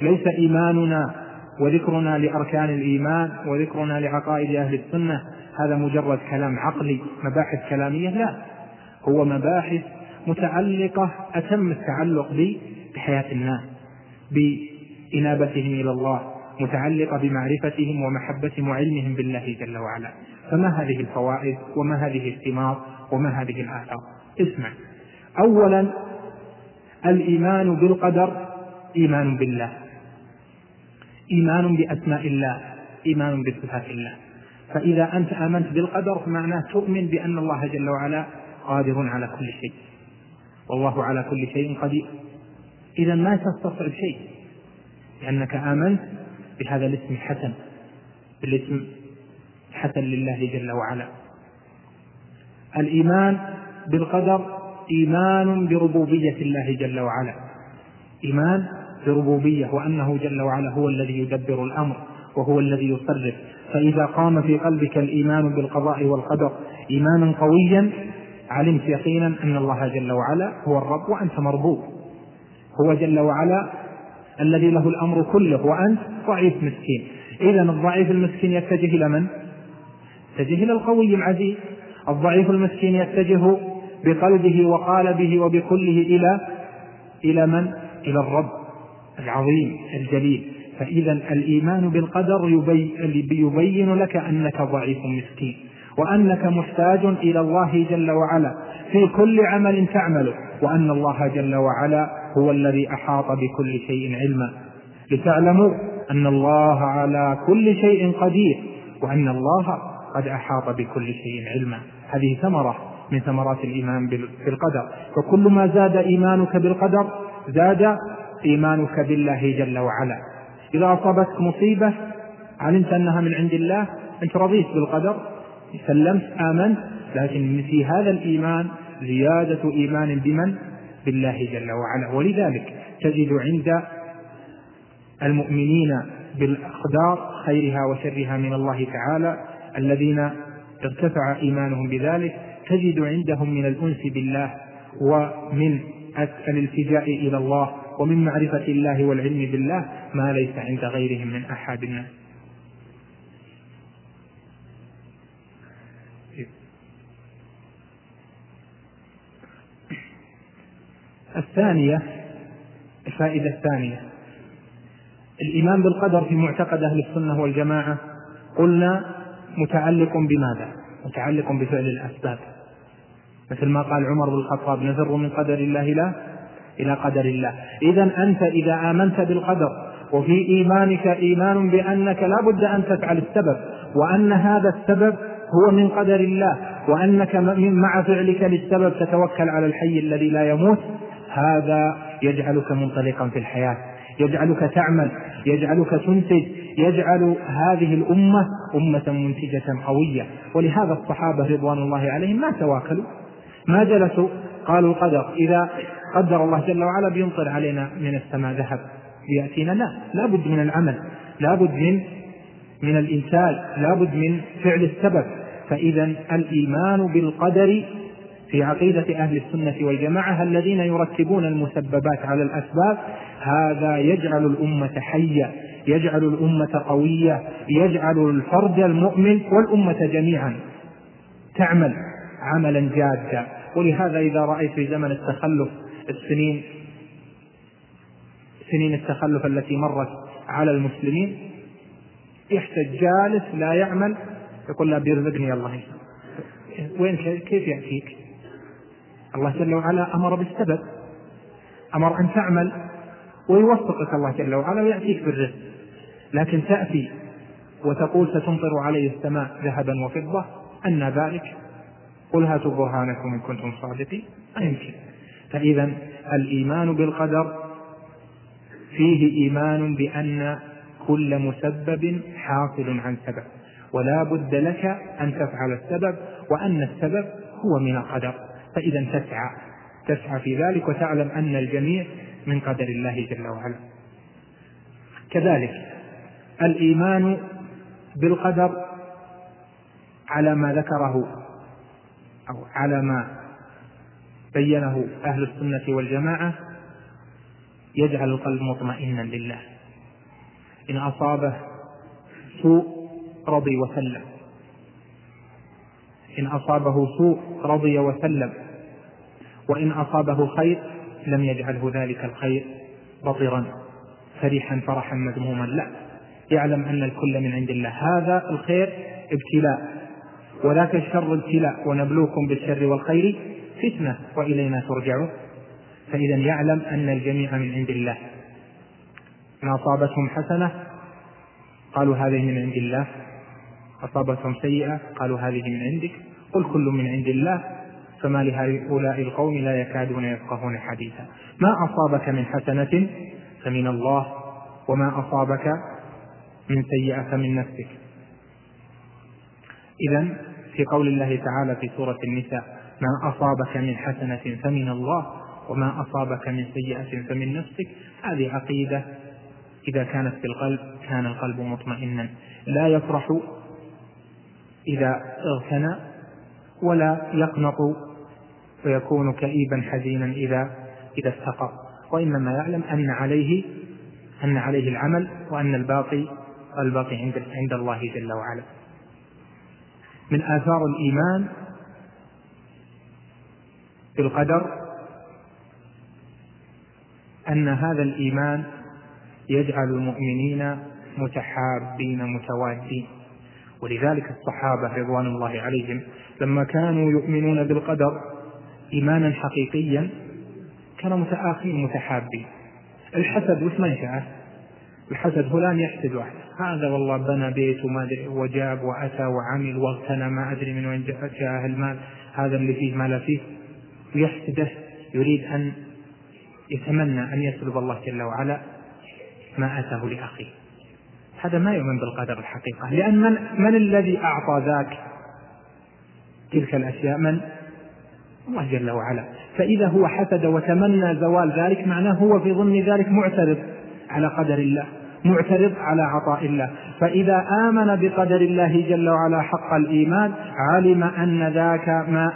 ليس إيماننا وذكرنا لأركان الإيمان وذكرنا لعقائد أهل السنة هذا مجرد كلام عقلي، مباحث كلامية، لا، هو مباحث متعلقة أتم التعلق بحياة الناس، بإنابتهم إلى الله، متعلقة بمعرفتهم ومحبتهم وعلمهم بالله جل وعلا. فما هذه الفوائد وما هذه الثمار وما هذه الآثار؟ اسمع. أولا، الإيمان بالقدر إيمان بالله، إيمان بأسماء الله، إيمان بصفات الله. فإذا أنت آمنت بالقدر فمعناه تؤمن بأن الله جل وعلا قادر على كل شيء، والله على كل شيء قدير. إذا ما تستصعب شيء، لأنك آمنت بهذا الاسم الحسن، بالاسم الحسن لله جل وعلا. الإيمان بالقدر إيمان بربوبية الله جل وعلا، إيمان بربوبية، وأنه جل وعلا هو الذي يدبر الأمر وهو الذي يصرف. فإذا قام في قلبك الإيمان بالقضاء والقدر إيمانا قويا علمت يقينا أن الله جل وعلا هو الرب وأنت مربوب، هو جل وعلا الذي له الأمر كله وأنت ضعيف مسكين. إذن الضعيف المسكين يتجه إلى من؟ يتجه إلى القوي العزيز. الضعيف المسكين يتجه بقلبه وقالبه وبكله إلى من؟ إلى الرب العظيم الجليل. فإذا الإيمان بالقدر يبين لك أنك ضعيف مسكين، وأنك محتاج إلى الله جل وعلا في كل عمل تعمله، وأن الله جل وعلا هو الذي أحاط بكل شيء علما، لتعلموا أن الله على كل شيء قدير وأن الله قد أحاط بكل شيء علما. هذه ثمرة من ثمرات الإيمان بالقدر. فكل ما زاد إيمانك بالقدر زاد إيمانك بالله جل وعلا. إذا أصابتك مصيبة علمت أنها من عند الله، أنت رضيت بالقدر، سلمت، آمنت، لكن في هذا الإيمان زيادة إيمان بمن؟ بالله جل وعلا. ولذلك تجد عند المؤمنين بالأقدار خيرها وشرها من الله تعالى الذين ارتفع إيمانهم بذلك، تجد عندهم من الأنس بالله ومن الالتجاء إلى الله ومن معرفة الله والعلم بالله ما ليس عند غيرهم من أحد الناس. الثانية، الفائدة الثانية، الإيمان بالقدر في معتقد أهل السنة والجماعة قلنا متعلق بماذا؟ متعلق بفعل الأسباب، مثل ما قال عمر بن الخطاب: نفر من قدر الله إلى قدر الله. إذن أنت إذا آمنت بالقدر وفي إيمانك إيمان بأنك لا بد أن تفعل السبب، وأن هذا السبب هو من قدر الله، وأنك مع فعلك للسبب تتوكل على الحي الذي لا يموت، هذا يجعلك منطلقا في الحياة، يجعلك تعمل، يجعلك تنتج، يجعل هذه الأمة أمة منتجة قوية. ولهذا الصحابة رضوان الله عليهم ما تواكلوا، ما جلسوا قالوا القدر إذا قدر الله جل وعلا بيمطر علينا من السماء ذهب يأتينا، لا بد من العمل، لا بد من الإنتاج، لا بد من فعل السبب. فإذا الإيمان بالقدر في عقيدة أهل السنة والجماعة الذين يرتبون المسببات على الأسباب، هذا يجعل الأمة حية، يجعل الأمة قوية، يجعل الفرد المؤمن والأمة جميعا تعمل عملا جادا. ولهذا إذا رأيت في زمن التخلف سنين التخلف التي مرت على المسلمين، يحتاج جالس لا يعمل يقول: لا بيرزقني الله، وين كيف يأتيك؟ الله جل وعلا أمر بالسبب، أمر أن تعمل ويوفقك الله جل وعلا ويأتيك بالرزق. لكن تأتي وتقول: ستمطر علي السماء ذهبا وفضة، أن ذلك؟ قل هاتوا برهانكم إن كنتم صادقين. يمكن. فإذا الإيمان بالقدر فيه إيمان بأن كل مسبب حاصل عن سبب، ولا بد لك أن تفعل السبب، وأن السبب هو من القدر. فإذا تسعى في ذلك وتعلم أن الجميع من قدر الله جل وعلا. كذلك الإيمان بالقدر على ما ذكره أو على ما بينه أهل السنة والجماعة يجعل القلب مطمئنا لله، إن أصابه سوء رضي وسلم، إن أصابه سوء رضي وسلم، وإن أصابه خير لم يجعله ذلك الخير بطرا فرحا فرحا مذموما، لا، يعلم أن الكل من عند الله. هذا الخير ابتلاء، وذاك الشر ابتلاء، ونبلوكم بالشر والخير فتنة وإلينا ترجعون. فإذا يعلم أن الجميع من عند الله. إن أصابتهم حسنة قالوا هذه من عند الله، أصابتهم سيئة قالوا هذه من عندك، قل كل من عند الله فما لهؤلاء القوم لا يكادون يفقهون حديثا. ما أصابك من حسنة فمن الله، وما أصابك من سيئة فمن نفسك. إذن في قول الله تعالى في سورة النساء ما أصابك من حسنة فمن الله وما أصابك من سيئة فمن نفسك، هذه عقيدة إذا كانت في القلب كان القلب مطمئنا، لا يفرح إذا اغتنى ولا يقنط ويكون كئيبا حزينا إذا استقر، وإنما يعلم أن عليه العمل، وأن الباقي عند الله جل وعلا. من آثار الإيمان بالقدر أن هذا الإيمان يجعل المؤمنين متحابين متوادين، ولذلك الصحابة رضوان الله عليهم لما كانوا يؤمنون بالقدر إيمانا حقيقيا كانوا متآخين متحابين. الحسد وش منشأه؟ الحسد فلان يحسد واحد، هذا والله بنى بيت وجاب وأتى وعمل واغتنى ما أدري من وين جاء المال، هذا اللي فيه ما لا فيه، ويحسده، يريد أن يتمنى أن يسلب الله جل وعلا ما أتاه لأخيه. هذا ما يؤمن بالقدر الحقيقة، لأن من الذي أعطى ذاك تلك الأشياء؟ من؟ الله جل وعلا. فإذا هو حسد وتمنى زوال ذلك معناه هو في ضمن ذلك معترض على قدر الله، معترض على عطاء الله. فإذا آمن بقدر الله جل وعلا حق الإيمان علم أن ذاك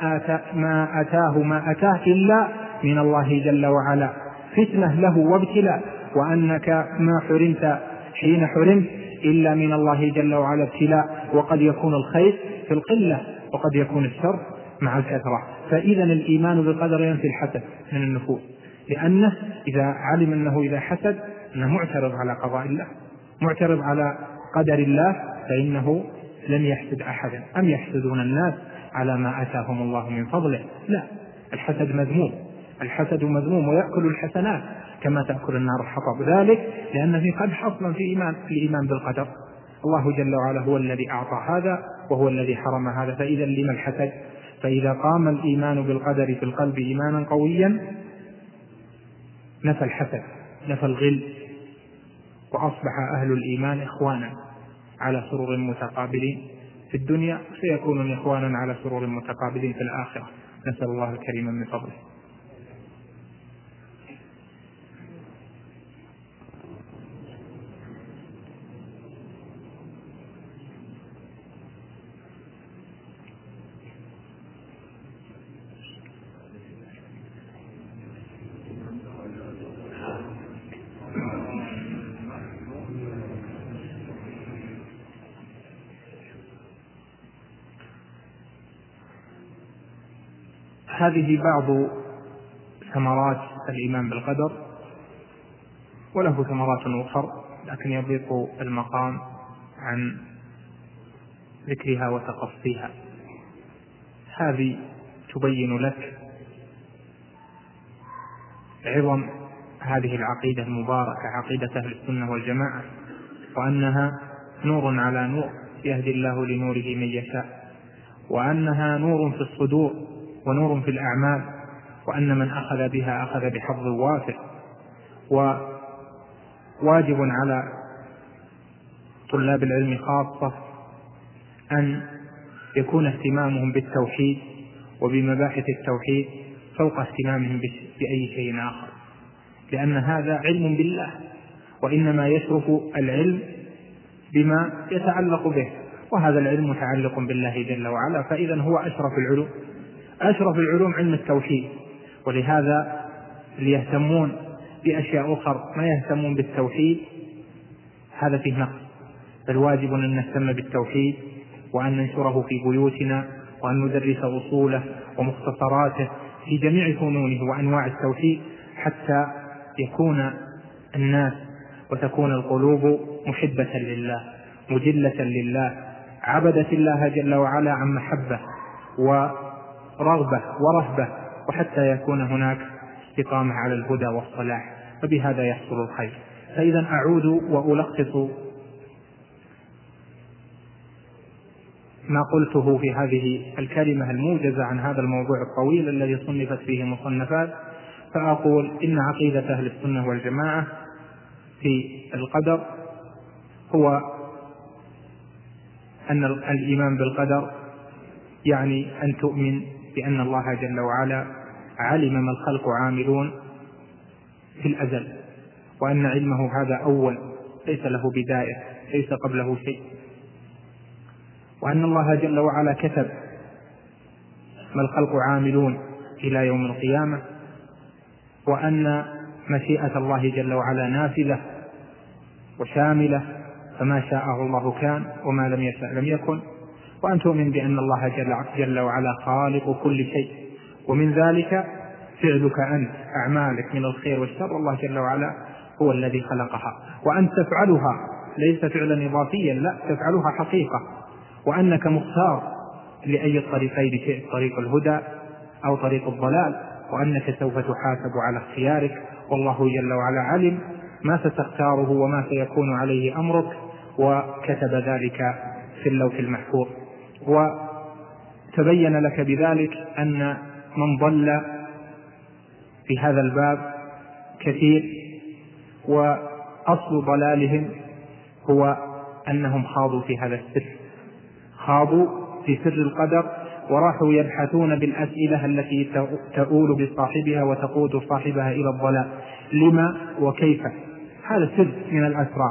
ما أتاه إلا من الله جل وعلا فتنة له وابتلاء، وأنك ما حرمت حين حرمت إلا من الله جل وعلا ابتلاء، وقد يكون الخير في القلة وقد يكون الشر مع الكثرة. فإذا الإيمان بقدر ينفي الحسد من النفوس، لأنه إذا علم أنه إذا حسد أنه معترض على قضاء الله، معترض على قدر الله، فإنه لم يحسد أحدا. أم يحسدون الناس على ما آتاهم الله من فضله؟ لا، الحسد مذموم، الحسد مذموم ويأكل الحسنات كما تأكل النار الحطب، ذلك لأن في قد حصل في الإيمان بالقدر. الله جل وعلا هو الذي أعطى هذا وهو الذي حرم هذا، فإذا لما الحسد؟ فإذا قام الإيمان بالقدر في القلب إيمانا قويا نفى الحسد، نفى الغل، وأصبح أهل الإيمان إخوانا على سرور متقابلين في الدنيا، سيكونون إخوانا على سرور متقابلين في الآخرة. نسأل الله الكريم من فضله. هذه بعض ثمرات الإيمان بالقدر، وله ثمرات أخرى لكن يضيق المقام عن ذكرها وتقصيها. هذه تبين لك عظم هذه العقيدة المباركة، عقيدة أهل السنة والجماعة، وأنها نور على نور يهدي الله لنوره من يشاء، وأنها نور في الصدور ونور في الأعمال، وأن من أخذ بها أخذ بحظ وافر. وواجب على طلاب العلم خاصة أن يكون اهتمامهم بالتوحيد وبمباحث التوحيد فوق اهتمامهم بأي شيء آخر، لأن هذا علم بالله، وإنما يشرف العلم بما يتعلق به، وهذا العلم متعلق بالله جل وعلا. فإذا هو أشرف العلوم علم التوحيد، ولهذا اللي يهتمون بأشياء أخرى ما يهتمون بالتوحيد هذا فيه نقص. فالواجب أن نهتم بالتوحيد وأن ننشره في بيوتنا وأن ندرس أصوله ومختصراته في جميع فنونه وأنواع التوحيد حتى يكون الناس وتكون القلوب محبة لله مجلة لله عبدت الله جل وعلا عن محبة ورغبة ورهبة، وحتى يكون هناك استقامة على الهدى والصلاح، فبهذا يحصل الخير. فإذا أعود وألخص ما قلته في هذه الكلمة الموجزة عن هذا الموضوع الطويل الذي صنفت فيه مصنفات، فأقول إن عقيدة أهل السنة والجماعة في القدر هو أن الإيمان بالقدر يعني أن تؤمن بأن الله جل وعلا علم ما الخلق عاملون في الأزل، وأن علمه هذا أول ليس له بداية ليس قبله شيء، وأن الله جل وعلا كتب ما الخلق عاملون إلى يوم القيامة، وأن مشيئة الله جل وعلا نافذة وشاملة، فما شاءه الله كان وما لم يشأ لم يكن، وأن تؤمن بأن الله جل وعلا خالق كل شيء، ومن ذلك فعلك أنت أعمالك من الخير والشر الله جل وعلا هو الذي خلقها، وأن تفعلها ليس فعلا إضافيا، لا تفعلها حقيقة، وأنك مختار لأي الطريقين شئت، طريق الهدى أو طريق الضلال، وأنك سوف تحاسب على اختيارك، والله جل وعلا علم ما ستختاره وما سيكون عليه أمرك وكتب ذلك في اللوح المحفوظ. وتبين لك بذلك أن من ضل في هذا الباب كثير، وأصل ضلالهم هو أنهم خاضوا في هذا السر، خاضوا في سر القدر وراحوا يبحثون بالأسئلة التي تؤول بصاحبها وتقود صاحبها إلى الضلال، لما وكيف. هذا سر من الأسرار،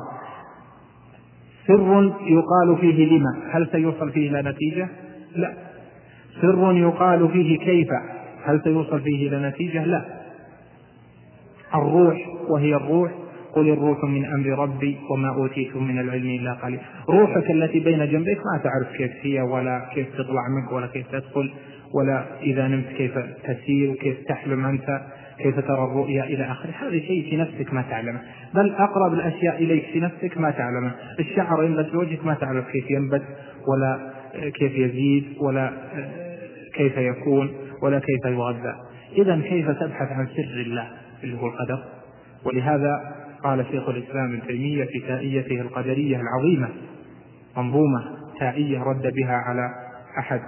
سر يقال فيه لما، هل سيوصل فيه إلى نتيجة؟ لا. سر يقال فيه كيف، هل سيوصل فيه إلى نتيجة؟ لا. الروح، وهي الروح قل الروح من أمر ربي وما أوتيتم من العلم إلا قليل. روحك التي بين جنبك ما تعرف كيف هي ولا كيف تطلع منك ولا كيف تدخل، ولا إذا نمت كيف تسير وكيف تحلم أنت، كيف ترى الرؤيا إلى آخره. هذا شيء في نفسك ما تعلمه، بل أقرب الأشياء إليك في نفسك ما تعلمه. الشعر ينبت في وجهك ما تعرف كيف ينبت ولا كيف يزيد ولا كيف يكون ولا كيف يغذى. إذن كيف تبحث عن سر الله اللي هو القدر؟ ولهذا قال شيخ الإسلام ابن تيمية في تائيته القدرية العظيمة، منظومة تائية رد بها على أحد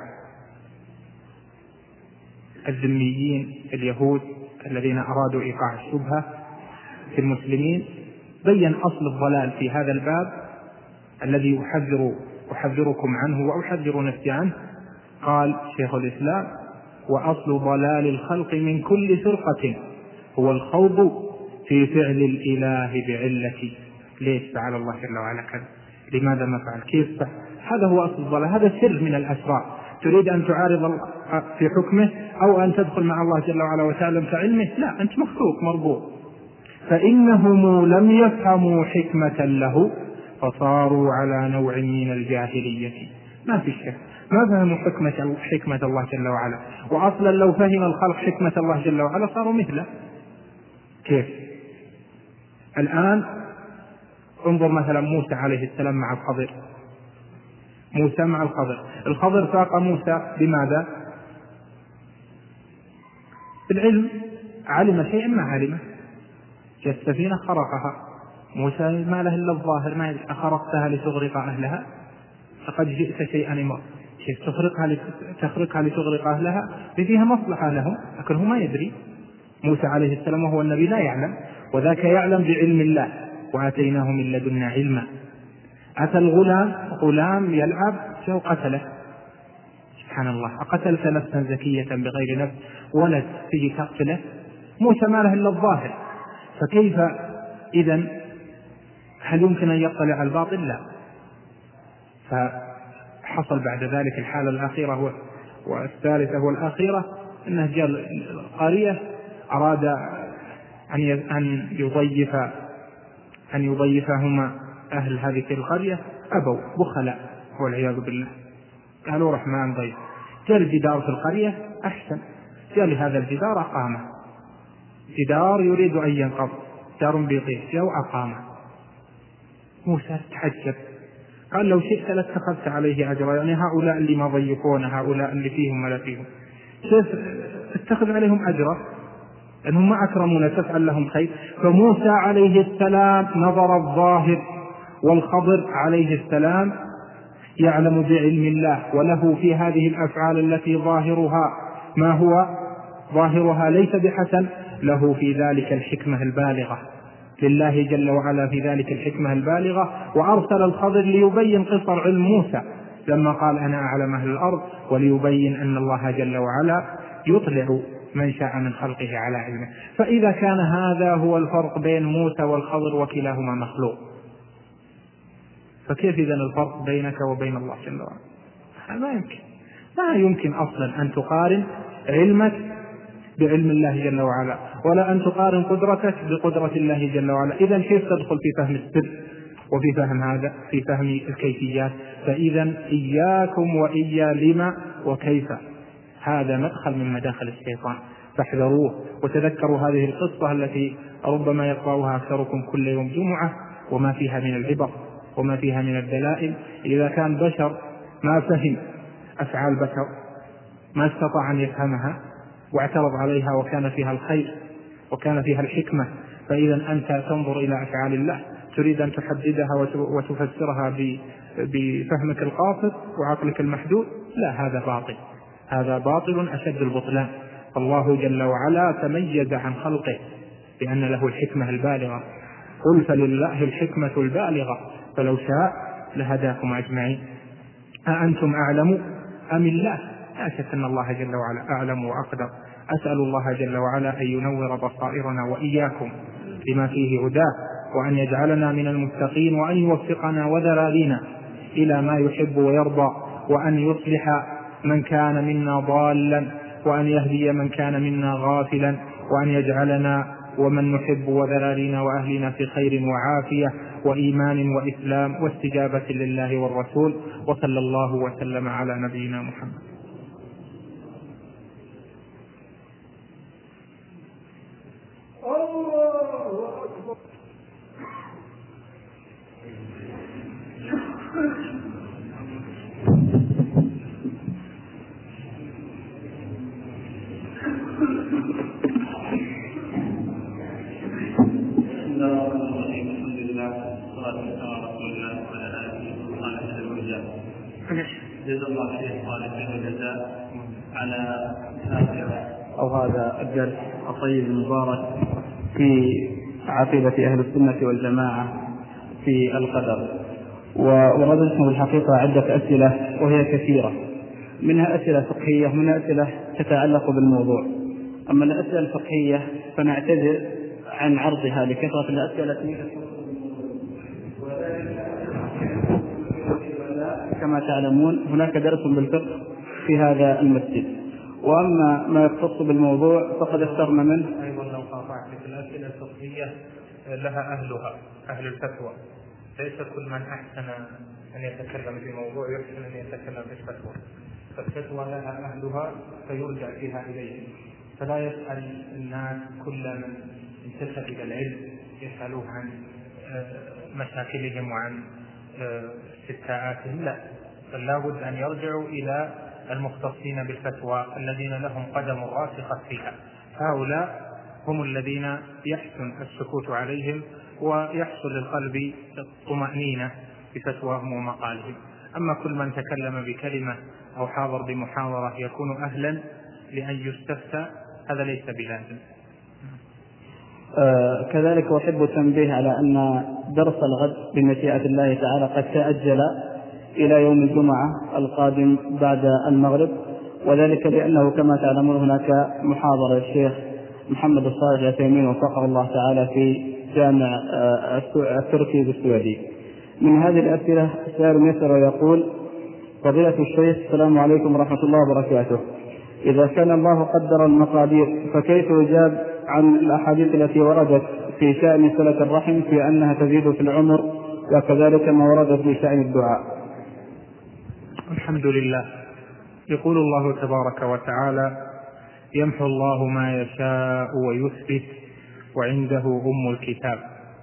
الذميين اليهود الذين أرادوا إيقاع الشبهة في المسلمين، بين أصل الضلال في هذا الباب الذي أحذركم عنه وأحذر نفسي عنه. قال شيخ الإسلام: وأصل ضلال الخلق من كل فرقة هو الخوض في فعل الإله بعلة. ليش فعل الله جل وعلا كذا؟ لماذا ما فعل؟ كيف فعل؟ هذا هو أصل الضلال، هذا سر من الأسرار. تريد أن تعارض الله في حكمه أو أن تدخل مع الله جل وعلا وتعلم كعلمه؟ لا، أنت مخلوق مربوط. فإنهم لم يفهموا حكمة له فصاروا على نوع من الجاهلية. ما في شك، ما فهموا حكمة الله جل وعلا، وأصلا لو فهم الخلق حكمة الله جل وعلا صاروا مثله. كيف؟ الآن انظر مثلا موسى عليه السلام مع الخضر، موسى مع الخضر، الخضر ساق موسى بماذا؟ بالعلم، علم شيئا ما علمه. السفينة خرقها، موسى ما له إلا الظاهر، ما يدري أخرقتها لتغرق أهلها فقد جئت شيئا إمر. كيف تخرقها لتغرق أهلها؟ فيها مصلحة لهم، لكن هو ما يدري. موسى عليه السلام وهو النبي لا يعلم، وذاك يعلم بعلم الله، وآتيناه من لدنا علما. أتى غلام يلعب قتله، سبحان الله، أقتلت نفسا زكية بغير نفس ولد تجي تقتله؟ موسى ما له إلا الظاهر، فكيف إذن؟ هل يمكن أن يطلع على الباطل؟ لا. فحصل بعد ذلك الحالة الأخيرة والثالثة والأخيرة، أنه جاء القرية أراد أن يضيفهما أهل هذه القرية أبوا بخلاء والعياذ بالله، قالوا رحمن ضيف. جاء الجدار في القرية أحسن، جاء لهذا الجدار أقامه، جدار يريد أن ينقض، جدار بيطيح، جاء وأقامه. موسى تحجب قال لو شئت لاتخذت عليه أجرا، يعني هؤلاء اللي ما ضيفون، هؤلاء اللي فيهم ولا فيهم، كيف اتخذ عليهم أجرا؟ أنهم ما أكرمون تفعل لهم خير. فموسى عليه السلام نظر الظاهر، والخضر عليه السلام يعلم بعلم الله، وله في هذه الأفعال التي ظاهرها ما هو ظاهرها ليس بحسن، له في ذلك الحكمة البالغة، لله جل وعلا في ذلك الحكمة البالغة. وأرسل الخضر ليبين قصر علم موسى لما قال أنا أعلم أهل الأرض، وليبين أن الله جل وعلا يطلع من شاء من خلقه على علمه. فإذا كان هذا هو الفرق بين موسى والخضر وكلاهما مخلوق، فكيف إذن الفرق بينك وبين الله جل وعلا؟ ما يمكن أصلا أن تقارن علمك بعلم الله جل وعلا، ولا أن تقارن قدرتك بقدرة الله جل وعلا. إذن كيف تدخل في فهم السر وفي فهم هذا، في فهم الكيفيات؟ فإذن إياكم وإيا لما وكيف، هذا مدخل من مداخل الشيطان، فاحذروه. وتذكروا هذه القصة التي ربما يقرأها أكثركم كل يوم جمعة، وما فيها من العبر وما فيها من الدلائل. إذا كان بشر ما فهم أفعال بشر، ما استطاع أن يفهمها واعترض عليها وكان فيها الخير وكان فيها الحكمة، فإذا أنت تنظر إلى أفعال الله تريد أن تحددها وتفسرها بفهمك القاصر وعقلك المحدود، لا، هذا باطل، هذا باطل أشد البطلان. الله جل وعلا تميز عن خلقه بأن له الحكمة البالغة. قل فلله الحكمة البالغة فلو شاء لهداكم أجمعين. أأنتم أعلم أم الله؟ لا شك أن الله جل وعلا أعلم وأقدر. أسأل الله جل وعلا أن ينور بصائرنا وإياكم لما فيه هداه، وأن يجعلنا من المتقين، وأن يوفقنا وذرارينا إلى ما يحب ويرضى، وأن يصلح من كان منا ضالا، وأن يهدي من كان منا غافلا، وأن يجعلنا ومن نحب وذرارينا وأهلنا في خير وعافية وإيمان وإسلام واستجابة لله والرسول. وصلى الله وسلم على نبينا محمد. جزا الله خير صالح الجزاء على هذا الدرس الطيب المبارك في عقيدة أهل السنة والجماعة في القدر. ورددنا بالحقيقة عدة أسئلة وهي كثيرة، منها أسئلة فقهية ومنها أسئلة تتعلق بالموضوع. أما الأسئلة الفقهية فنعتذر عن عرضها لكثرة الأسئلة كما تعلمون هناك درس بالفقه في هذا المسجد، وأما ما يختص بالموضوع فقد اخترنا منه. أيضا لو قاطعت في الأسئلة الفقهية لها أهلها، أهل الفتوى، ليس كل من أحسن أن يتكلم في موضوع يحسن أن يتكلم في الفتوى، فالفتوى لها أهلها فيرجع فيها إليهم. فلا يسأل الناس كل من انتسب إلى العلم يسألوه عن مشاكلهم وعن استفتاءاتهم، لا، بل لا بد أن يرجعوا إلى المختصين بالفتوى الذين لهم قدم راسخة فيها. هؤلاء هم الذين يحسن السكوت عليهم ويحصل للقلب الطمأنينة بفتواهم ومقالهم. أما كل من تكلم بكلمة أو حاضر بمحاضرة يكون أهلا لأن يستفتى، هذا ليس بلازم. كذلك أحب التنبيه على أن درس الغد بمشيئة الله تعالى قد تأجل إلى يوم الجمعة القادم بعد المغرب، وذلك لأنه كما تعلمون هناك محاضرة الشيخ محمد الصالح العثيمين وفقه الله تعالى في جامع التركي بالسعودية. من هذه الأسئلة سائل يسأل ويقول: فضيلة الشيخ السلام عليكم ورحمة الله وبركاته، إذا كان الله قدر المقادير فكيف يجاب عن الأحاديث التي وردت في شأن صلة الرحم في أنها تزيد في العمر وكذلك ما ورد في شأن الدعاء. الحمد لله. يقول الله تبارك وتعالى: يمحو الله ما يشاء ويثبت وعنده أم الكتاب.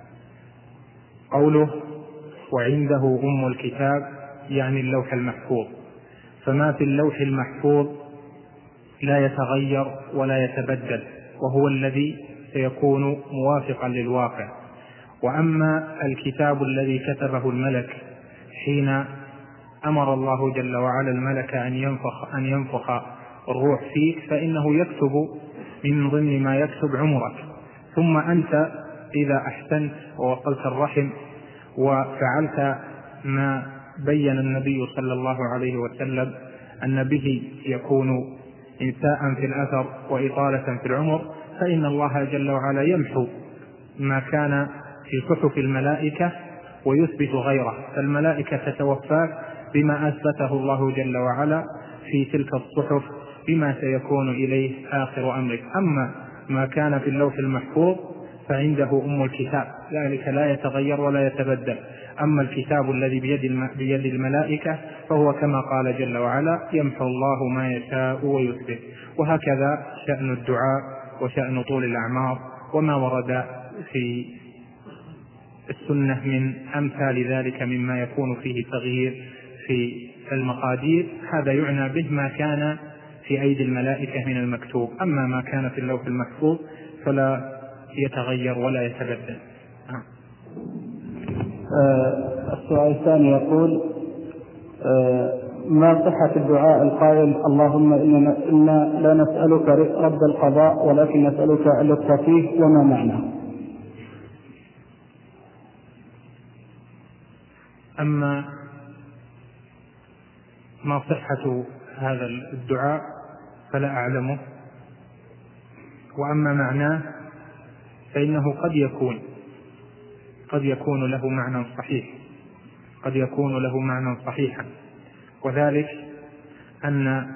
قوله وعنده أم الكتاب يعني اللوح المحفوظ، فما في اللوح المحفوظ لا يتغير ولا يتبدل، وهو الذي سيكون موافقا للواقع. وأما الكتاب الذي كتبه الملك حين أمر الله جل وعلا الملك أن ينفخ الروح فيك، فإنه يكتب من ضمن ما يكتب عمرك. ثم أنت إذا أحسنت ووصلت الرحم وفعلت ما بين النبي صلى الله عليه وسلم أن به يكون إنساء في الأثر وإطالة في العمر، فإن الله جل وعلا يمحو ما كان في صحف الملائكة ويثبت غيره، فالملائكة تتوفاك بما أثبته الله جل وعلا في تلك الصحف بما سيكون إليه آخر أمرك. أما ما كان في اللوح المحفوظ فعنده أم الكتاب، ذلك لا يتغير ولا يتبدل. أما الكتاب الذي بيد الملائكة فهو كما قال جل وعلا: يمحو الله ما يشاء ويثبت. وهكذا شأن الدعاء وشأن طول الأعمار وما ورد في السنة من أمثال ذلك مما يكون فيه تغيير في المقادير، هذا يعنى به ما كان في أيدي الملائكة من المكتوب. أما ما كان في اللوح المحفوظ فلا يتغير ولا يتبدل. السؤال الثاني يقول: ما صحة الدعاء القائل: اللهم إنا لا نسألك رد القضاء ولكن نسألك اللطف فيه، وما معناه؟ أما ما صحة هذا الدعاء فلا أعلمه، وأما معناه فإنه قد يكون له معنى صحيح، قد يكون له معنى صحيحا، وذلك أن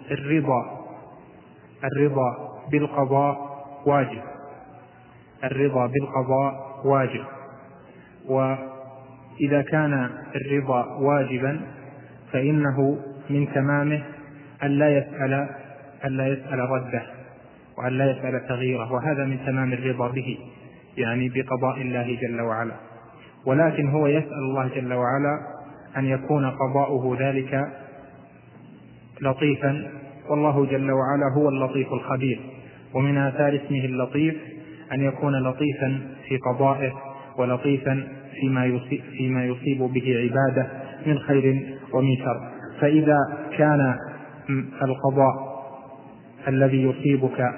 الرضا بالقضاء واجب، الرضا بالقضاء واجب، وإذا كان الرضا واجبا فإنه من تمامه أن لا يسأل رده وأن لا يسأل تغييره، وهذا من تمام الرضا به، يعني بقضاء الله جل وعلا. ولكن هو يسأل الله جل وعلا أن يكون قضاؤه ذلك لطيفا، والله جل وعلا هو اللطيف الخبير، ومن آثار اسمه اللطيف أن يكون لطيفا في قضائه ولطيفا فيما يصيب به عباده من خير ومن شر. فإذا كان القضاء الذي يصيبك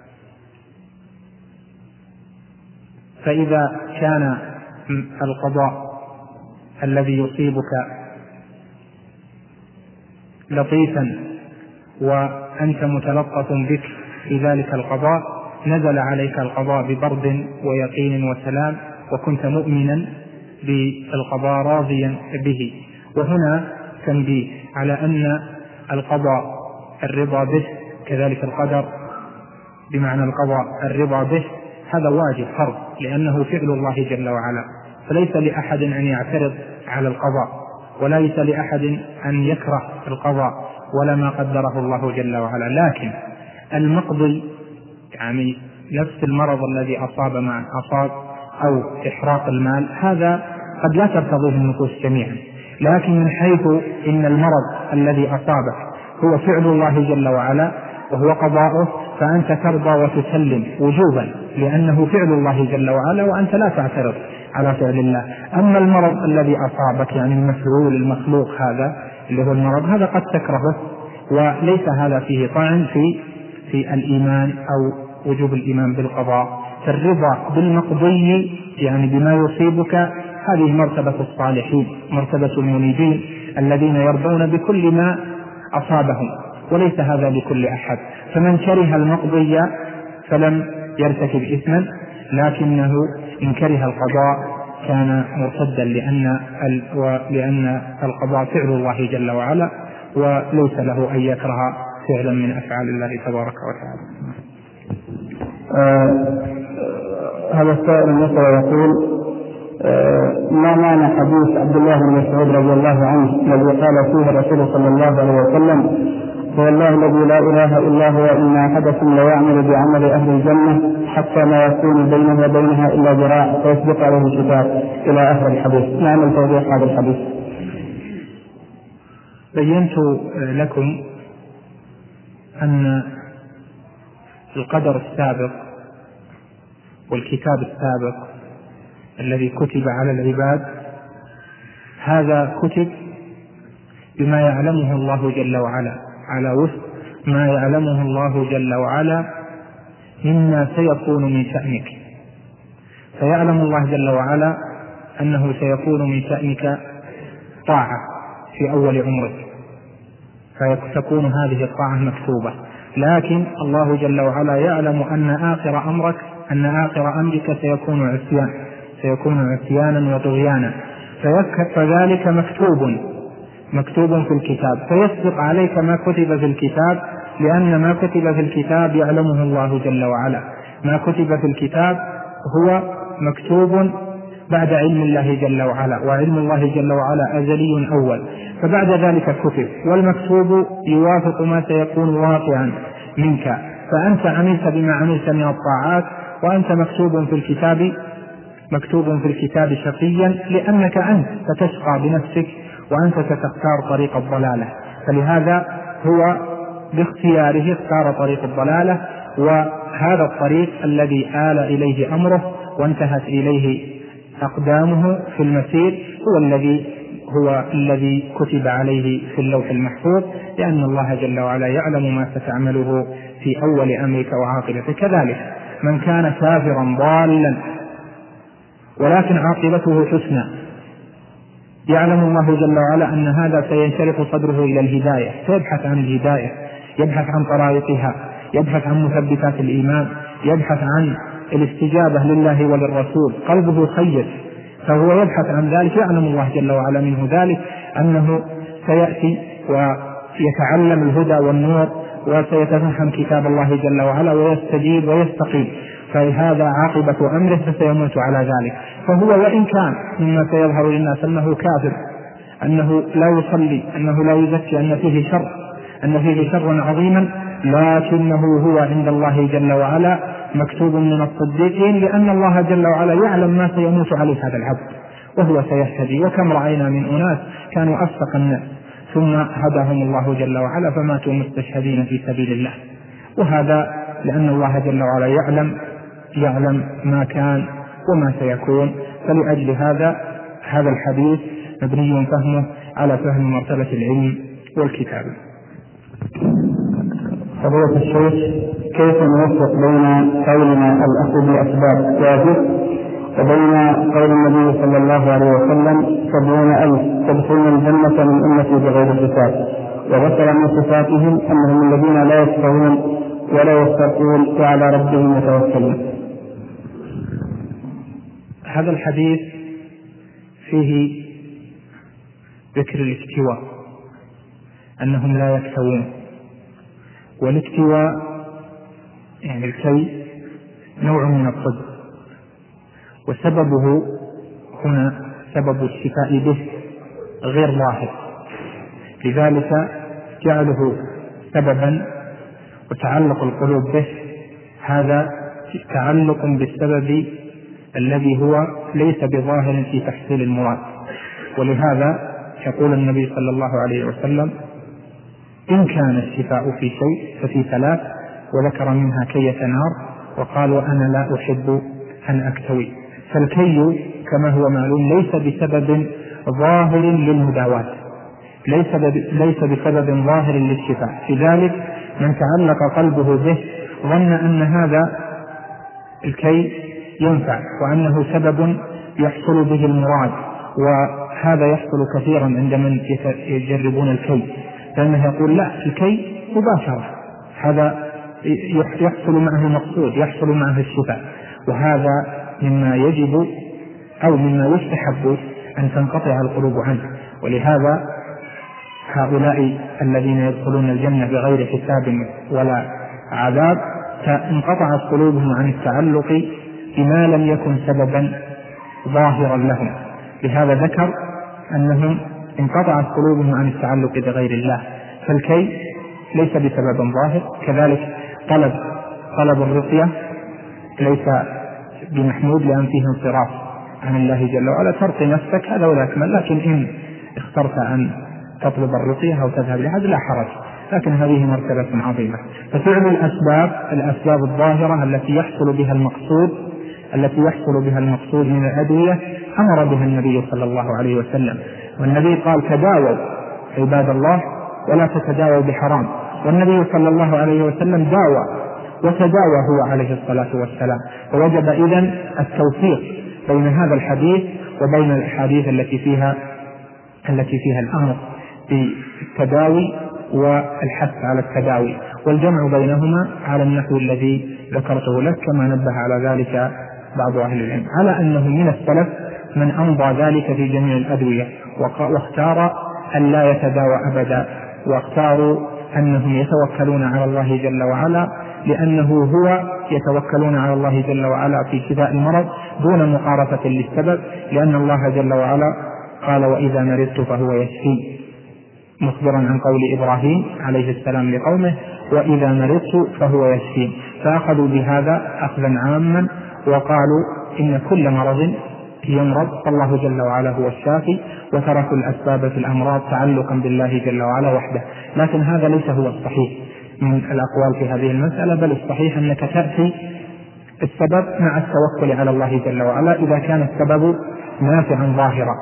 لطيفا وأنت متلطف بك في ذلك القضاء، نزل عليك القضاء ببرد ويقين وسلام، وكنت مؤمنا بالقضاء راضيا به. وهنا تنبيه على أن القضاء الرضا به، كذلك القدر بمعنى القضاء الرضا به، هذا واجب فرض، لأنه فعل الله جل وعلا، فليس لأحد أن يعترض على القضاء، وليس لأحد أن يكره القضاء ولا ما قدره الله جل وعلا. لكن المقضي، يعني نفس المرض الذي أصاب أو إحراق المال، هذا قد لا ترتضيه النفوس جميعا، لكن من حيث إن المرض الذي أصابك هو فعل الله جل وعلا وهو قضاؤه، فأنت ترضى وتسلم وجوبا، لأنه فعل الله جل وعلا وأنت لا تعترض على فعل الله. أما المرض الذي أصابك، يعني المفعول المخلوق هذا اللي هو المرض، هذا قد تكرهه، وليس هذا فيه طعن في الإيمان أو وجوب الإيمان بالقضاء. فالرضا بالمقضي يعني بما يصيبك هذه مرتبة الصالحين، مرتبة المنيبين الذين يرضون بكل ما أصابهم، وليس هذا لكل أحد. فمن كره المقضي فلم يرتكب إثما، لكنه إن كره القضاء كان مرتدا، لأن القضاء فعل الله جل وعلا، وليس له أن يكره فعلا من أفعال الله تبارك وتعالى. هذا السائل المسألة يقول: ما معنى حديث عبد الله بن مسعود رضي الله عنه الذي قال فيه الرسول صلى الله عليه وسلم: هو الله الذي لا إله إلا هو إن أحدكم ليعمل بعمل أهل الجنة حتى ما يكون بينه وبينها إلا ذراع فيسبق عليه الكتاب إلى آخر الحديث. معنى توضيح هذا الحديث. بينت لكم أن القدر السابق والكتاب السابق الذي كتب على العباد هذا كتب بما يعلمه الله جل وعلا، على وفق ما يعلمه الله جل وعلا مما سيكون من شأنك. فيعلم الله جل وعلا أنه سيكون من شأنك طاعة في أول عمرك، فتكون هذه الطاعة مكتوبة. لكن الله جل وعلا يعلم أن آخر أمرك سيكون عصيانا وطغيانا، فذلك مكتوب في الكتاب، فيسبق عليك ما كتب في الكتاب، لأن ما كتب في الكتاب يعلمه الله جل وعلا. ما كتب في الكتاب هو مكتوب بعد علم الله جل وعلا، وعلم الله جل وعلا أزلي أول، فبعد ذلك كتب، والمكتوب يوافق ما سيكون واقعا منك. فأنت عملت بما عملت من الطاعات، وأنت مكتوب في الكتاب شقيا، لأنك أنت ستشقى بنفسك وأنت ستختار طريق الضلالة. فلهذا هو باختياره اختار طريق الضلالة، وهذا الطريق الذي آل إليه أمره وانتهت إليه أقدامه في المسير هو الذي كتب عليه في اللوح المحفوظ، لأن الله جل وعلا يعلم ما ستعمله في أول أمرك وعاقبتك. كذلك من كان كافرا ضالا ولكن عاقبته حسنى، يعلم الله جل وعلا أن هذا سينشرح صدره إلى الهداية، فيبحث عن الهداية، يبحث عن طرائقها، يبحث عن مثبتات الإيمان، يبحث عن الاستجابة لله وللرسول، قلبه خير، فهو يبحث عن ذلك. يعلم الله جل وعلا منه ذلك أنه سيأتي ويتعلم الهدى والنور، وسيتفهم كتاب الله جل وعلا ويستجيب ويستقيم، فهذا عاقبة أمره، فسيموت على ذلك. فهو وإن كان مما سيظهر للناس أنه كافر، أنه لا يصلي، أنه لا يزكي، أن فيه شرا عظيما، لكنه هو عند الله جل وعلا مكتوب من الصديقين، لأن الله جل وعلا يعلم ما سيموت عليه هذا العبد، وهو سيهتدي. وكم رأينا من أناس كانوا أفسق الناس ثم هداهم الله جل وعلا فماتوا مستشهدين في سبيل الله. وهذا لأن الله جل وعلا يعلم ما كان وما سيكون. فلأجل هذا الحديث مبني فهمه على فهم مرتبة العلم والكتاب. فضيلة الشيخ، كيف نوفق بين قولنا الأخذ بأسباب واجب وبين قول النبي صلى الله عليه وسلم 70,000 تدخلون الجنة من أمتي بغير حساب، وذكر من صفاتهم أنهم الذين لا يشفعون ولا يسترقون وعلى ربهم يتوكلون؟ هذا الحديث فيه ذكر الاستواء، أنهم لا يكتوون، والاكتواء يعني الكي نوع من الطب، وسببه هنا سبب الشفاء به غير ظاهر، لذلك جعله سببا، وتعلق القلوب به هذا تعلق بالسبب الذي هو ليس بظاهر في تحصيل المراد. ولهذا يقول النبي صلى الله عليه وسلم: إن كان الشفاء في شيء ففي 3، وذكر منها كية نار، وقال: وأنا لا أحب أن أكتوي. فالكي كما هو معلوم ليس بسبب ظاهر للمداواة، ليس بسبب ظاهر للشفاء، لذلك من تعلق قلبه به ظن أن هذا الكي ينفع، وأنه سبب يحصل به المراد. وهذا يحصل كثيرا عند من يجربون الكي، لأنه يقول: لا، الكي مباشرة، هذا يحصل معه المقصود، يحصل معه الشفاء. وهذا مما يجب أو مما يستحب أن تنقطع القلوب عنه. ولهذا هؤلاء الذين يدخلون الجنة بغير حساب ولا عذاب انقطعت قلوبهم عن التعلق بما لم يكن سببا ظاهرا لهم. لهذا ذكر أنهم انقطعت قلوبهم عن التعلق بغير الله، فالكي ليس بسبب ظاهر. كذلك طلب الرقية ليس بمحمود لأن فيه انصراف عن الله جل وعلا. ترقي نفسك هذا ولا أكمل، لكن إن اخترت أن تطلب الرقية أو تذهب لهذا لا حرج، لكن هذه مرتبة عظيمة. ففعل الأسباب الظاهرة التي يحصل بها المقصود من الأدوية أمر بها النبي صلى الله عليه وسلم، والنبي قال: تداووا عباد الله ولا تتداووا بحرام. والنبي صلى الله عليه وسلم داوى وتداوى هو عليه الصلاة والسلام. فوجب إذن التوفيق بين هذا الحديث وبين الأحاديث التي فيها الأمر بالتداوي والحث على التداوي، والجمع بينهما على النحو الذي ذكرته لك، كما نبه على ذلك بعض أهل العلم، على أنه من السلف من أمضى ذلك في جميع الأدوية واختار أن لا يتداوى أبدا، واختاروا أنهم يتوكلون على الله جل وعلا، لأنه هو يتوكلون على الله جل وعلا في شفاء المرض دون مقارفة للسبب، لأن الله جل وعلا قال: وإذا مرضت فهو يشفي، مخبرا عن قول إبراهيم عليه السلام لقومه: وإذا مرضت فهو يشفي. فأخذوا بهذا أخذا عاما وقالوا إن كل مرض يمرض فالله جل وعلا هو الشافي، وتركوا الأسباب في الأمراض تعلقا بالله جل وعلا وحده. لكن هذا ليس هو الصحيح من الأقوال في هذه المسألة، بل الصحيح أنك تأتي السبب مع التوكل على الله جل وعلا إذا كان السبب نافعا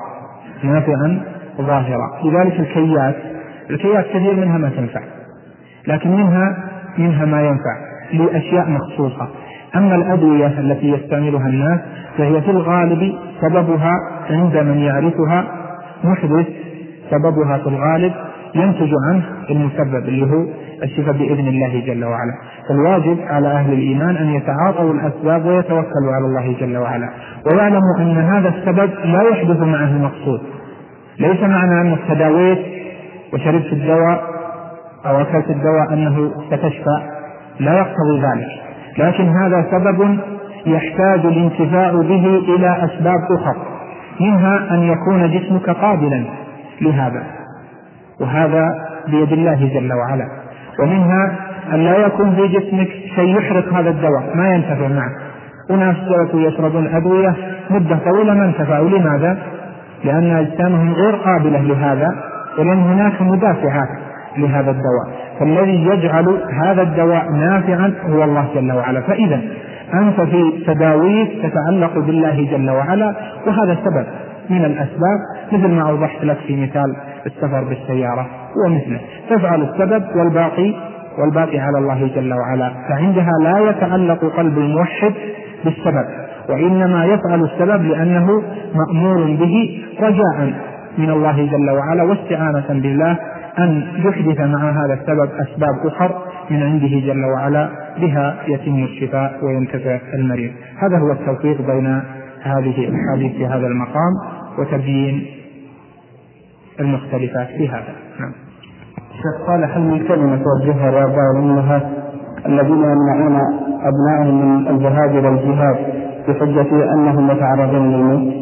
ظاهرا. لذلك الكيات كثير منها ما تنفع، لكن منها ما ينفع لأشياء مخصوصة. أما الأدوية التي يستعملها الناس فهي في الغالب سببها عند من يعرفها محدث، سببها في الغالب ينتج عنه المسبب اللي هو الشفاء بإذن الله جل وعلا. فالواجب على أهل الإيمان أن يتعاطوا الأسباب ويتوكلوا على الله جل وعلا، ويعلموا أن هذا السبب لا يحدث معه المقصود. ليس معنى أنك تداويت وشربت الدواء أو أكلت الدواء أنه ستشفى، لا يقتضي ذلك، لكن هذا سبب يحتاج الانتفاع به إلى أسباب أخرى، منها أن يكون جسمك قابلا لهذا، وهذا بيد الله جل وعلا، ومنها أن لا يكون في جسمك شيء يحرق هذا الدواء ما ينتفع معه. وناس يشربون أدوية مدة طويلة ما انتفعوا. لماذا؟ لأن أجسامهم غير قابلة لهذا، ولأن هناك مدافعات لهذا الدواء. فالذي يجعل هذا الدواء نافعا هو الله جل وعلا. فإذا أنت في تداويك تتعلق بالله جل وعلا، وهذا سبب من الأسباب، مثل ما أوضحت لك في مثال السفر بالسيارة ومثله. تفعل السبب والباقي على الله جل وعلا. فعندها لا يتعلق قلب الموحد بالسبب، وإنما يفعل السبب لأنه مأمور به رجاء من الله جل وعلا واستعانة بالله أن يحدث مع هذا السبب أسباب أخرى من عنده جل وعلا بها يتم الشفاء وينتفع المريض. هذا هو التوفيق بين هذه الأحاديث في هذا المقام وتبيين المختلفات في هذا. نعم. الشيخ صالح، هل من كلمة توجهها لآباء الأمهات الذين يمنعون أبنائهم من الذهاب إلى الجهاد بحجة أنهم يتعرضون للموت؟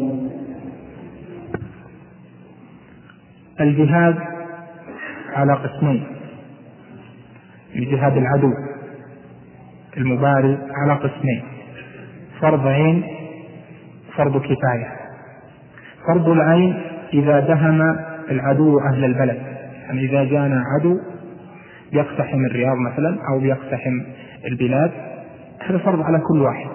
الجهاد على قسمين: الجهاد العدو المبارز على قسمين: فرض عين، فرض كفاية. فرض العين إذا دهم العدو أهل البلد، يعني إذا جانا عدو يقتحم الرياض مثلا أو يقتحم البلاد، هذا فرض على كل واحد،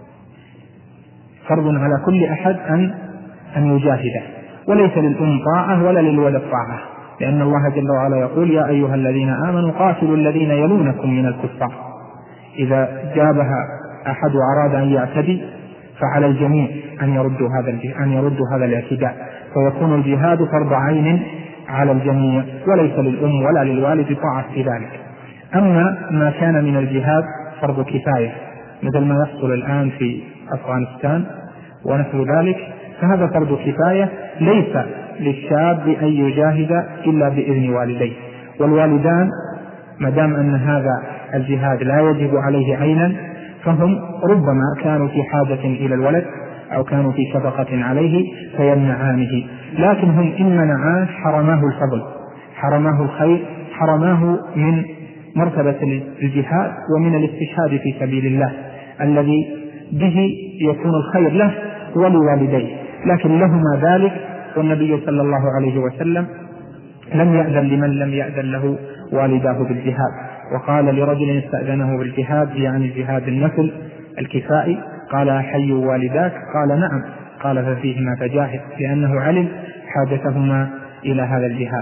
فرض على كل أحد أن يجاهده، وليس للأم طاعة ولا للولد طاعة، لأن الله جل وعلا يقول: يا أيها الذين آمنوا قاتلوا الذين يلونكم من الكفار. إذا جابها أحد وأراد أن يعتدي فعلى الجميع أن يردوا هذا الاعتداء، فيكون الجهاد فرض عين على الجميع، وليس للأم ولا للوالد طاعة في ذلك. أما ما كان من الجهاد فرض كفاية، مثل ما يحصل الآن في أفغانستان ونحو ذلك، فهذا فرض كفاية ليس للشاب أن يجاهد إلا بإذن والديه، والوالدان ما دام أن هذا الجهاد لا يجب عليه عينا، فهم ربما كانوا في حاجة إلى الولد أو كانوا في شفقة عليه فيمنعانه، لكن هم إن منعاه حرماه الفضل، حرماه الخير، حرماه من مرتبة الجهاد ومن الاستشهاد في سبيل الله الذي به يكون الخير له ولوالديه، لكن لهما ذلك. والنبي صلى الله عليه وسلم لم يأذن لمن لم يأذن له والداه بالجهاد، وقال لرجل استأذنه بالجهاد يعني جهاد النفل الكفائي، قال أحي والداك؟ قال نعم، قال ففيهما فجاهد، لأنه علم حاجتهما إلى هذا الجهاد.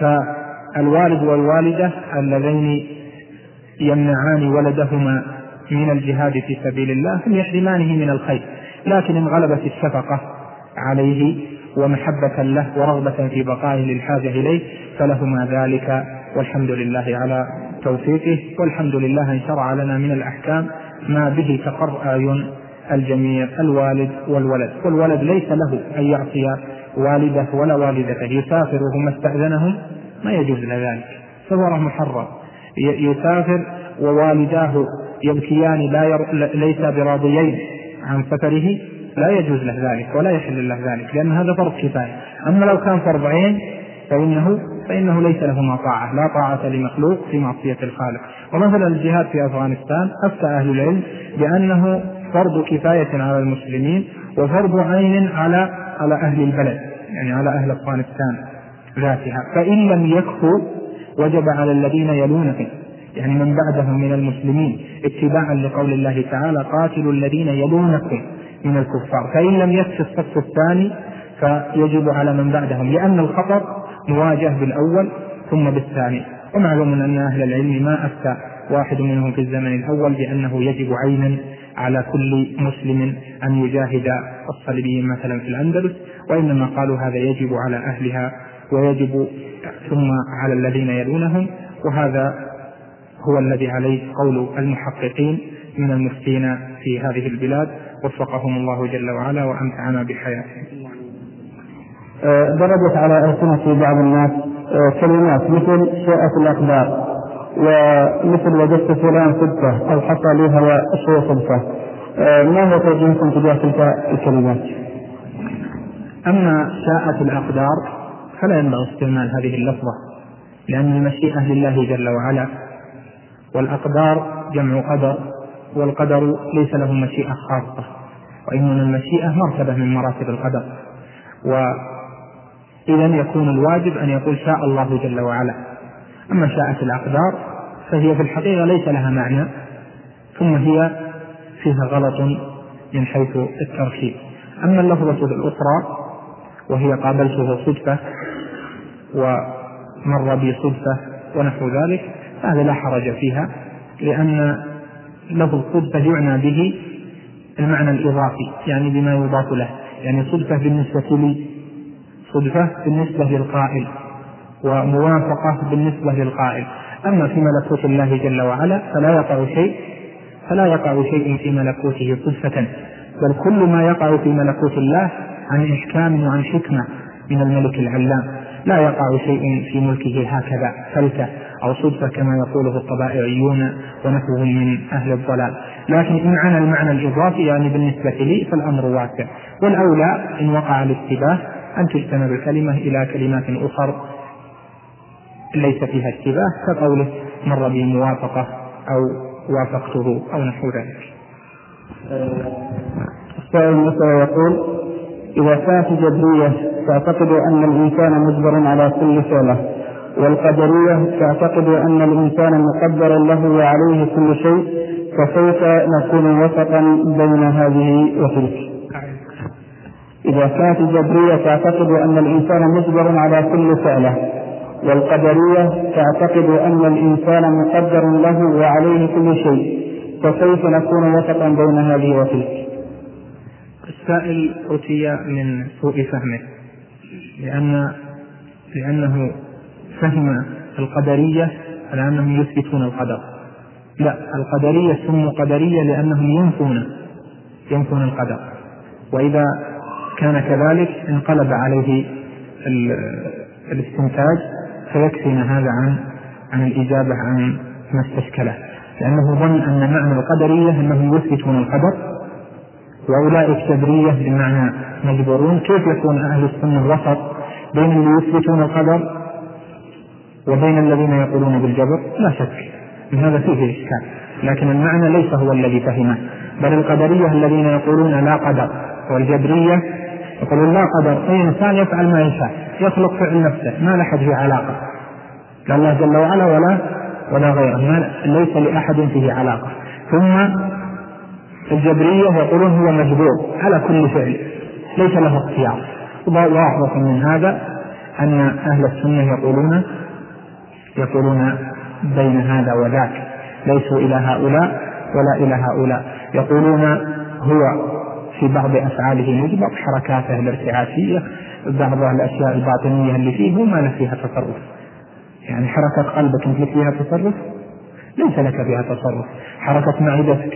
فالوالد والوالدة اللذين يمنعان ولدهما من الجهاد في سبيل الله هم يحرمانه من الخير، لكن إن غلبت الشفقة عليه ومحبة له ورغبة في بقائه للحاجة إليه فلهما ذلك، والحمد لله على توفيقه، والحمد لله أن شرع لنا من الأحكام ما به تقر أعين الجميع، الوالد والولد. والولد ليس له أن يعصي والده ولا والدته، يسافر وهم استأذنهم ما يجوز ذلك، سفره محرم، يسافر ووالداه يبكيان ليس براضيين عن سفره لا يجوز له ذلك ولا يحل له ذلك، لأن هذا فرض كفاية. أما لو كان فرض عين فإنه ليس له طاعة، لا طاعة لمخلوق في معصية الخالق. ومثلا الجهاد في أفغانستان أفتى أهل العلم بأنه فرض كفاية على المسلمين وفرض عين على أهل البلد، يعني على أهل أفغانستان ذاتها، فإن لم يكفوا وجب على الذين يلونهم يعني من بعدهم من المسلمين اتباعا لقول الله تعالى قاتلوا الذين يلونكم من الكفار، فإن لم يكفي الصف الثاني فيجب على من بعدهم، لأن الخطر مواجه بالأول ثم بالثاني. ومعلوم أن أهل العلم ما أفتى واحد منهم في الزمن الأول بأنه يجب عينا على كل مسلم أن يجاهد الصليبيين مثلا في الأندلس، وإنما قالوا هذا يجب على أهلها ويجب ثم على الذين يلونهم، وهذا هو الذي عليه قول المحققين من المفتين في هذه البلاد وفقهم الله جل وعلا وأمتعنا بحياتهم. درجت على ألسنة بعض الناس كلمات مثل شاءت الأقدار، ومثل وجدت فلان صدفة أو حصل لي هو شيء صدفة، ما هو توجيهكم تجاه تلك الكلمات؟ أما شاءت الأقدار فلا ينبغي استعمال هذه اللفظة، لأن المشيئة لله جل وعلا، والأقدار جمع قدر، والقدر ليس له مشيئة خاصة، وإنما المشيئة مرتبة من مراتب القدر. وإذا يكون الواجب أن يقول شاء الله جل وعلا. أما شاءت الأقدار فهي في الحقيقة ليس لها معنى، ثم هي فيها غلط من حيث التركيب. أما اللفظة الأخرى وهي قابلته صدفة ومر بي صدفة ونحو ذلك، هذا لا حرج فيها، لأن لفظ صدفة يعنى به المعنى الإضافي، يعني بما يضاف له، يعني صدفة بالنسبة لي، صدفة بالنسبة للقائل، وموافقة بالنسبة للقائل. أما في ملكوت الله جل وعلا فلا يقع شيء في ملكوته صدفة، بل كل ما يقع في ملكوت الله عن إحكام وعن حكمة من الملك العلام، لا يقع شيء في ملكه هكذا فلتة أو صدفة كما يقوله الطبائعيون ونحوهم من أهل الضلال. لكن إن عن المعنى الإضافي يعني بالنسبة لي فالأمر واسع، والأولى إن وقع الاشتباه أن تجتنب الكلمة إلى كلمات أخرى ليس فيها اشتباه، كقوله مر بي موافقة أو وافقته أو نحو ذلك. السائل مثلا يقول: إذا كانت الجبرية تعتقد أن الإنسان مجبر على كل فعله، والقدرية تعتقد أن الإنسان مقدر له وعليه كل شيء، فكيف نكون وسطا بين هذه وتلك؟ إذا كانت الجبرية تعتقد أن الإنسان مجبر على كل فعله، والقدرية تعتقد أن الإنسان مقدر له وعليه كل شيء، فكيف نكون وسطا بين هذه وتلك؟ السائل أتي من سوء فهمه، لأنه فهم القدرية على أنهم يثبتون القدر. لا، القدرية سموا قدرية لأنهم ينفون القدر، وإذا كان كذلك انقلب عليه الاستنتاج، فيكفينا هذا عن الإجابة عن ما استشكله، لأنه ظن أن معنى القدرية أنهم يثبتون القدر وأولئك جبرية بمعنى مجبورون. كيف يكون أهل السنة وسط بين اللي يثبتون القدر وبين الذين يقولون بالجبر؟ لا شك من هذا فيه إشكال، لكن المعنى ليس هو الذي فهمه، بل القدرية الذين يقولون لا قدر، والجبرية يقولون لا قدر، أي إنسان يفعل ما يشاء، يخلق فعل نفسه، ما لحد فيه علاقة، لا الله جل وعلا ولا غيره، ليس لأحد فيه علاقة. ثم الجبرية يقولون هو مجبور على كل فعل، ليس له اختيار. واضح من هذا أن أهل السنة يقولون بين هذا وذاك، ليسوا إلى هؤلاء ولا إلى هؤلاء. يقولون هو في بعض أفعاله مجبر، حركاته الارتعاشية، بعض الأشياء الباطنية اللي فيه ما له فيها تصرف، يعني حركة قلبك أنت لك فيها تصرف؟ ليس لك فيها تصرف. حركة معدتك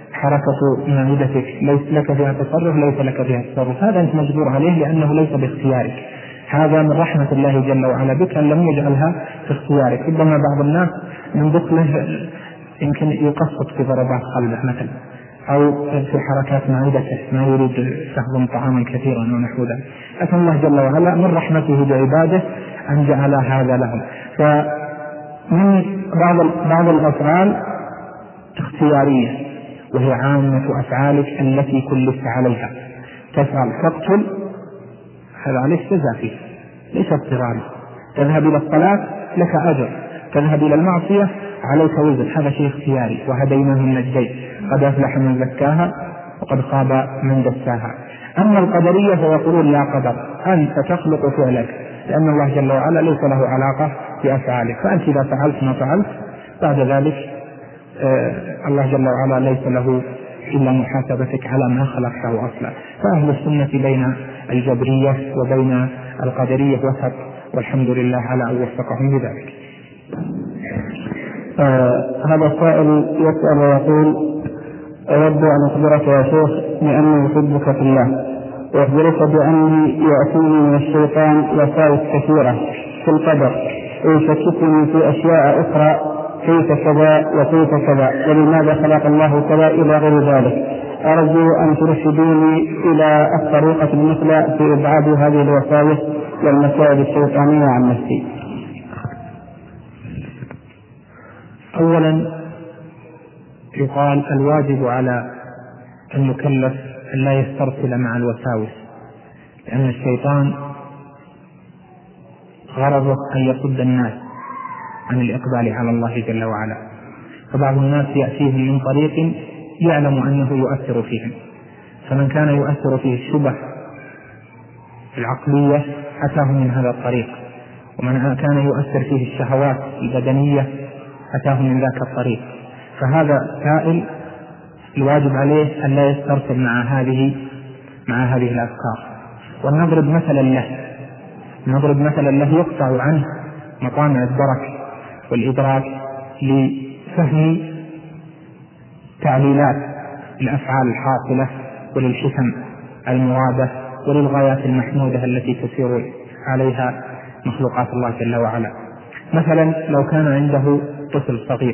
ليس لك فيها تصرف، ليس لك فيها تصرف، هذا أنت مجبور عليه لأنه ليس باختيارك. هذا من رحمة الله جل وعلا بك أن لم يجعلها في اختيارك. ربما بعض الناس من بخله يمكن يقصد في ضربات قلبه مثلا، أو في حركات معدته ما يريد تهضم طعاما كثيرا ونحو ذلك، لكن الله جل وعلا من رحمته بعباده أن جعل هذا لهم. فمن بعض الأفعال اختيارية، وهي عامة أفعالك التي كلفت عليها. تفعل تقتل، هذا عليك جزاء فيه، ليس اضطراري. تذهب إلى الصلاة لك أجر، تذهب إلى المعصية عليك وزر، هذا شيء اختياري. وهديناه النجدين، قد أفلح من زكاها وقد خاب من دساها. أما القدرية فيقولون لا قدر، أنت تخلق فعلك، لأن الله جل وعلا ليس له علاقة بأفعالك، فأنت إذا فعلت ما فعلت بعد ذلك الله جل وعلا ليس له إلا محاسبتك على ما خلقته أصلا. فأهل السنة بين الجبرية وبين القدرية وسط، والحمد لله على أن وفقهم بذلك. هذا السائل يسأل ويقول: أود أن أخبرك يا شيخ بأني أحبك في الله، وأخبرك بأني يأتيني من الشيطان وسائل كثيرة في القدر، ويشككني في أشياء أخرى، كيف كذا وكيف كذا، ولماذا خلق الله كذا إلى غير ذلك. أرجو أن ترشدوني إلى الطريقة المثلى في إبعاد هذه الوساوس والمسائل الشيطانية عن نفسي. أولا يقال الواجب على المكلف أن لا يسترسل مع الوساوس، لأن الشيطان غرضه أن يصد الناس عن الإقبال على الله جل وعلا. فبعض الناس يأتيهم من طريق يعلم أنه يؤثر فيهم، فمن كان يؤثر فيه الشبه العقلية أتاه من هذا الطريق، ومن كان يؤثر فيه الشهوات البدنية أتاه من ذاك الطريق. فهذا سائل الواجب عليه أن لا يسترسل مع هذه الأفكار. ونضرب مثلا له يقطع عنه مطامع الدرك والإدراك لفهم تعليلات الأفعال الحاصلة وللحكم المرادة وللغايات المحمودة التي تسير عليها مخلوقات الله جل وعلا. مثلا لو كان عنده طفل صغير،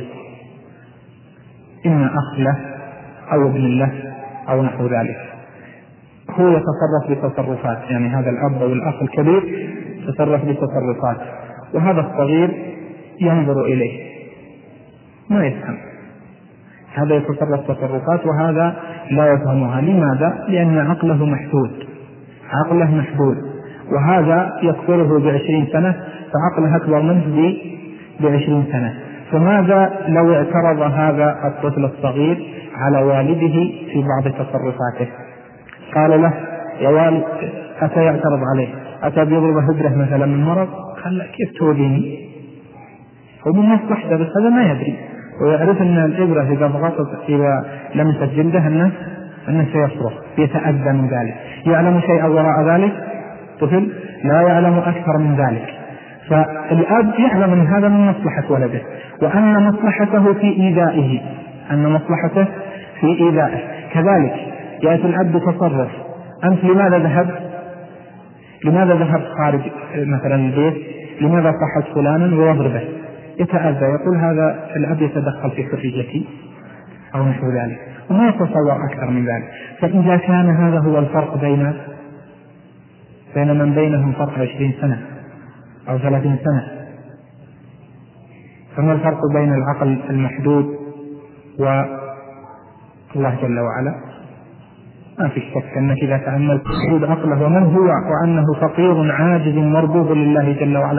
إما أخ له أو ابن له أو نحو ذلك، هو يتصرف بتصرفات، يعني هذا الأب أو الأخ الكبير يتصرف بتصرفات، وهذا الصغير ينظر إليه ما يفهم، هذا يتصرف تصرفات وهذا لا يفهمها. لماذا؟ لأن عقله محدود، وهذا يكبره ب20 سنة، فعقله أكبر منه ب20 سنة. فماذا لو اعترض هذا الطفل الصغير على والده في بعض تصرفاته؟ قال له: يا والد، أتى يعترض عليه، أتى بيضرب هجرة مثلا من مرض، قال: كيف توديني؟ هو من مصلحته، بس هذا ما يدري، ويعرف أن الإبرة إذا لمست جلده أنه سيصرخ، يتأذى من ذلك. يعلم شيئا وراء ذلك؟ طفل لا يعلم أكثر من ذلك. فالأب يعلم أن هذا من مصلحة ولده، وأن مصلحته في إيذائه. كذلك يأتي الأب بتصرف، أنت لماذا ذهب خارج مثلا البيت، لماذا صحت فلانا ويضربه، يتأذى، يقول هذا الأب يتدخل في حريتي أو نحو ذلك. وما يتصور أكثر من ذلك. فإذا كان هذا هو الفرق بين من بينهم فرق 20 سنة أو 30 سنة، فما الفرق بين العقل المحدود والله جل وعلا؟ ما في شك أنك إذا تأملت حدود عقله ومن هو وأنه فقير عاجز مربوب لله جل وعلا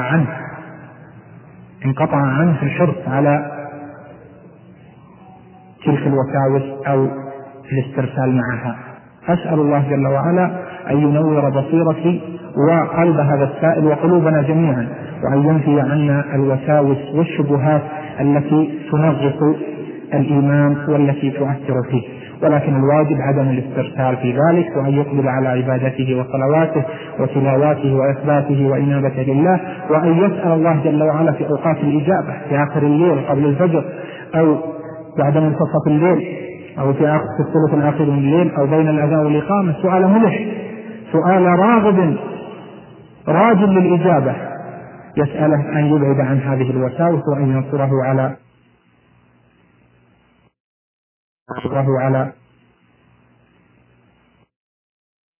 انقطع عنه الحرص على تلك الوساوس أو الاسترسال معها. أسأل الله جل وعلا أن ينور بصيرتي وقلب هذا السائل وقلوبنا جميعا، وأن ينفي عنا الوساوس والشبهات التي تنغص الإيمان والتي تؤثر فيه. ولكن الواجب عدم الاسترسال في ذلك، وأن يقبل على عبادته وصلواته وتلاواته وإثباته وإنابته لله، وأن يسأل الله جل وعلا في أوقات الإجابة في آخر الليل قبل الفجر أو بعد منتصف الليل أو في الثلث الآخر من الليل أو بين الأذان والإقامة سؤال ملح، سؤال راغب راجل للإجابة، يسأله أن يبعد عن هذه الوساوس وأن ينصره على